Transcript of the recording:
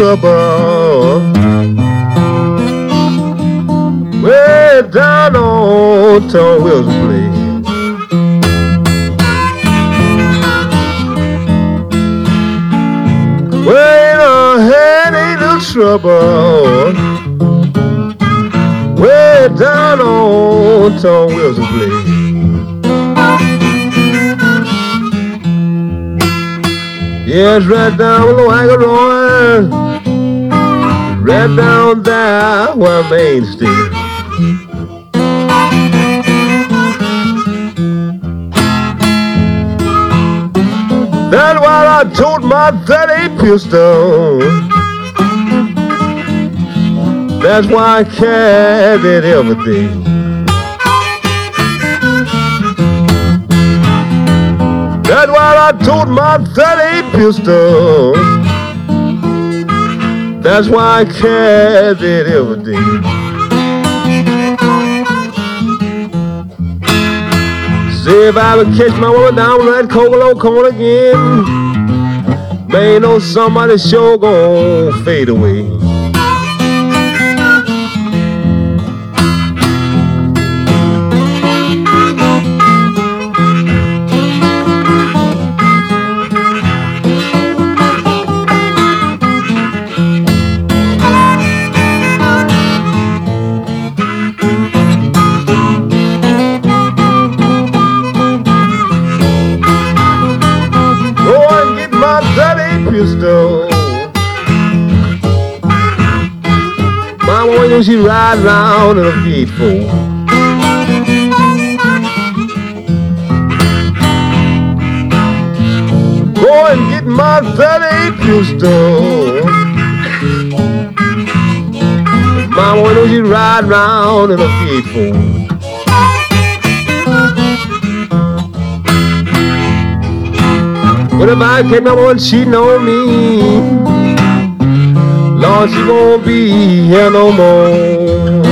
trouble. Way down on Tom Wilson place. Way ahead ain't no trouble. Way down on Tom Wilson place. Yes, right down below Agarone, right down there where Main Street. That's why I told my 38 pistol. That's why I carried everything. That's why I told my 38 pistol. That's why I carried everything. See if I would catch my woman down that Cocolo corner again, man, know somebody sure gon' fade away. Mama, when she ride round in a V4, go and get my 38 pistol. Mama, when she ride round in a V4. But if I catch my woman cheating on me, Lord, she won't be here no more.